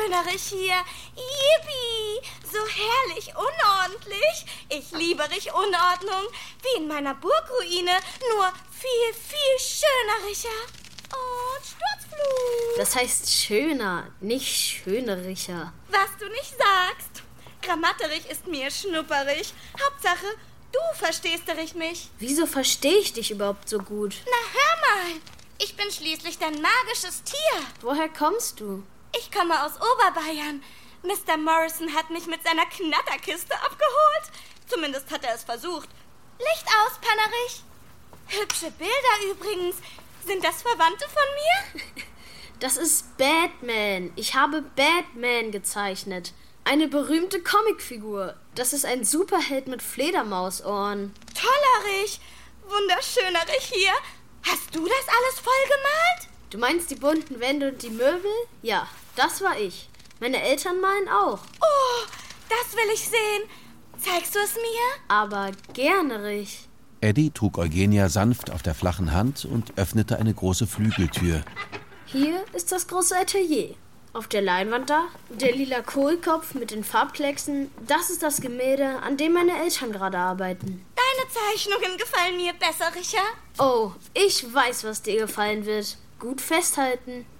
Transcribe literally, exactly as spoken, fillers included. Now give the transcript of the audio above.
schönerig hier. Yippie, so herrlich unordentlich. Ich liebe rich Unordnung, wie in meiner Burgruine, nur viel, viel schönericher. Und Sturzflug. Das heißt schöner, nicht schönericher. Was du nicht sagst. Grammaterich ist mir schnupperig. Hauptsache, du verstehst dich mich. Wieso verstehe ich dich überhaupt so gut? Na, hör mal. Ich bin schließlich dein magisches Tier. Woher kommst du? Ich komme aus Oberbayern. Mister Morrison hat mich mit seiner Knatterkiste abgeholt. Zumindest hat er es versucht. Licht aus, Pannerich. Hübsche Bilder übrigens. Sind das Verwandte von mir? Das ist Batman. Ich habe Batman gezeichnet. Eine berühmte Comicfigur. Das ist ein Superheld mit Fledermausohren. Tollerich. Wunderschönerich hier. Hast du das alles voll gemalt? Du meinst die bunten Wände und die Möbel? Ja, das war ich. Meine Eltern malen auch. Oh, das will ich sehen. Zeigst du es mir? Aber gerne, Rich. Eddie trug Eugenia sanft auf der flachen Hand und öffnete eine große Flügeltür. Hier ist das große Atelier. Auf der Leinwand da, der lila Kohlkopf mit den Farbklecksen, das ist das Gemälde, an dem meine Eltern gerade arbeiten. Deine Zeichnungen gefallen mir besser, Richard. Oh, ich weiß, was dir gefallen wird. Gut festhalten.